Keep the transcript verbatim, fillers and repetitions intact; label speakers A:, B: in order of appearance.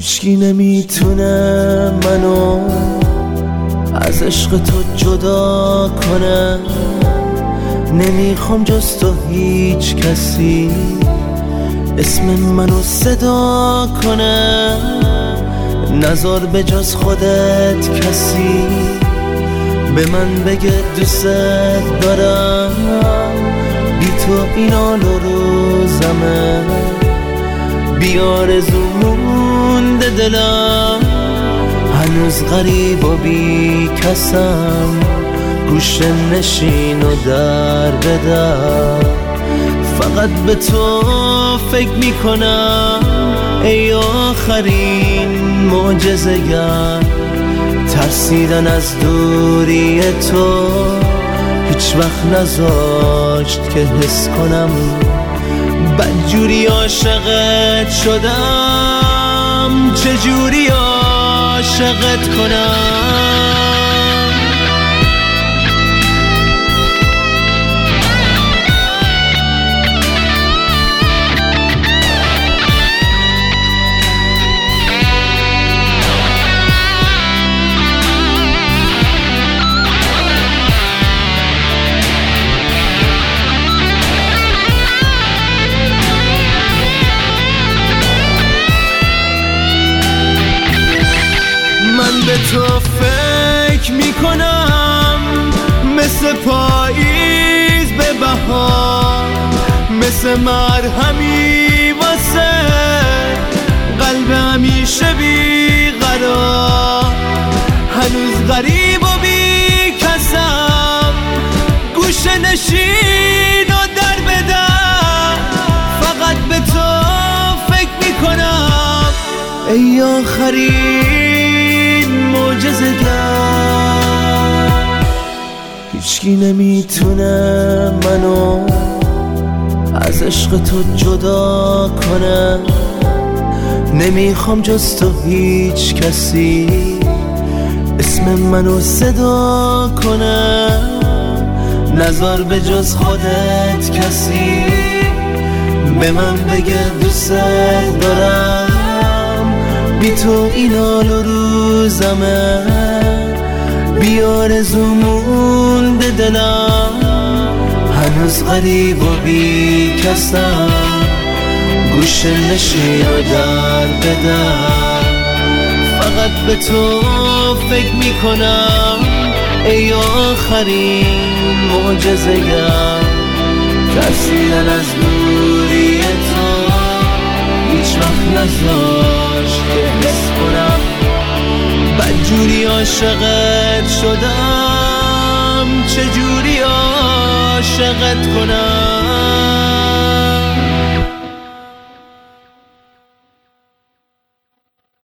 A: هیچکی نمیتونه منو از عشق تو جدا کنه. نمیخوام جز تو هیچ کسی اسم منو صدا کنه. نذار به جز خودت کسی به من بگه دوست دارم. بی تو این حال و روزمه، بی آرزو مونده دلم. هنوز غریب و بی کسم، گوشه نشین و در بدر. فقط به تو فکر میکنم ای آخرین معجزه گر. ترسیدن از دوری تو هیچ وقت نذاشت که حس کنم بدجوری عاشقت شدم. چجوری عاشقت کنم؟ به تو فکر میکنم مثل پاییز به بهار، مثل مرهمی واسه قلب همیشه بی قرار. هنوز غریب و بی کسم، گوشه نشین و در بدر. فقط به تو فکر میکنم ای آخرین معجزه گر. هیچکی نمیتونه منو از عشق تو جدا کنه. نمیخوام جز تو هیچ کسی اسم منو صدا کنه. نذار به جز خودت کسی به من بگه دوست دارم. بی تو این حال و روزمه، بی آرزو مونده دلم. هنوز غریب و بی کسم، گوشه نشین و در بدر. فقط به تو فکر میکنم ای آخرین معجزه گر. ترسیدن از دوری تو هیچ وقت نذاشت که حس کنم بدجوری عاشقت شدم. چجوری عاشقت کنم؟